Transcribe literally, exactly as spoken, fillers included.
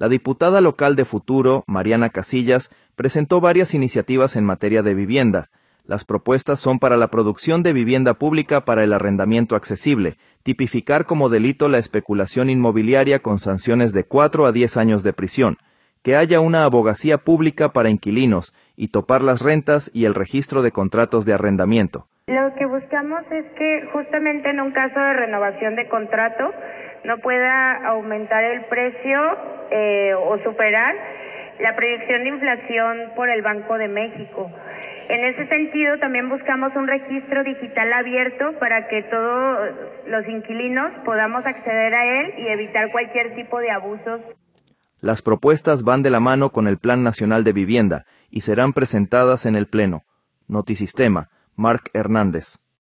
La diputada local de Futuro, Mariana Casillas, presentó varias iniciativas en materia de vivienda. Las propuestas son para la producción de vivienda pública para el arrendamiento accesible, tipificar como delito la especulación inmobiliaria con sanciones de cuatro a diez años de prisión, que haya una abogacía pública para inquilinos y topar las rentas y el registro de contratos de arrendamiento. Lo que buscamos es que justamente en un caso de renovación de contrato no pueda aumentar el precio eh, o superar la proyección de inflación por el Banco de México. En ese sentido, también buscamos un registro digital abierto para que todos los inquilinos podamos acceder a él y evitar cualquier tipo de abusos. Las propuestas van de la mano con el Plan Nacional de Vivienda y serán presentadas en el Pleno. Notisistema, Marc Hernández.